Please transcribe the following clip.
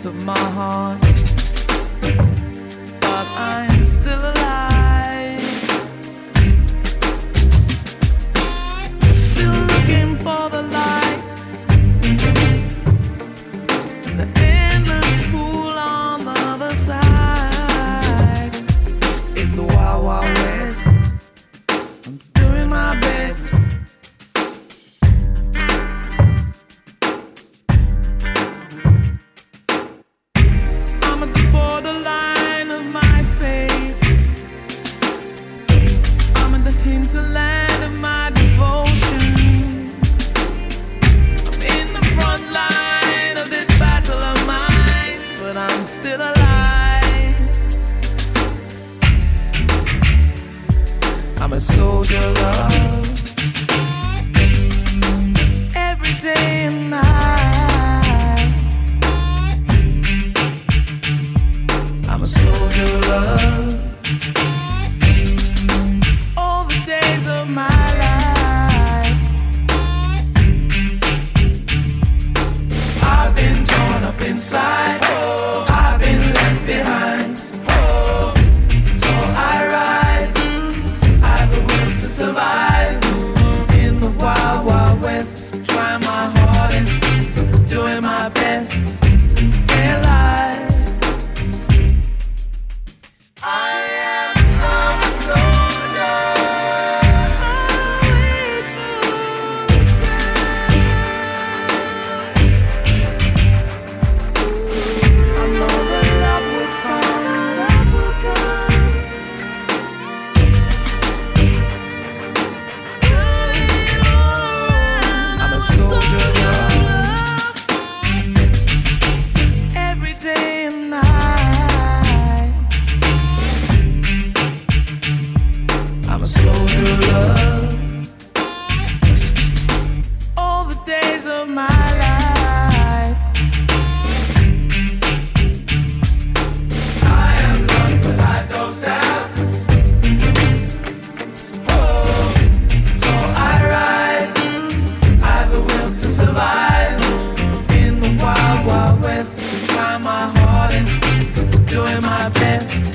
of my heart, but I'm still alive, still looking for the light in the endless pool on the other side. It's a wild, wild west. I'm doing my best. I'm at the borderline of my fate. I'm in the hinterland of my devotion. I'm in the front line of this battle of mine, but I'm still alive. I'm a soldier of love. Every day and night, I'm a soldier of love. All the days of my life, I've been torn up inside. I've been left behind. So I ride. I've the will to survive in the wild, wild west. Trying my hardest, doing my best to stay alive. I am a soldier. I know that love will come, love will come. Turn it all around. I'm a soldier of love. Every day and night, I'm a soldier of love. All the days of my life, I am lost, but I don't doubt. So I ride. I've the will to survive in the wild, wild west. Trying my hardest, doing my best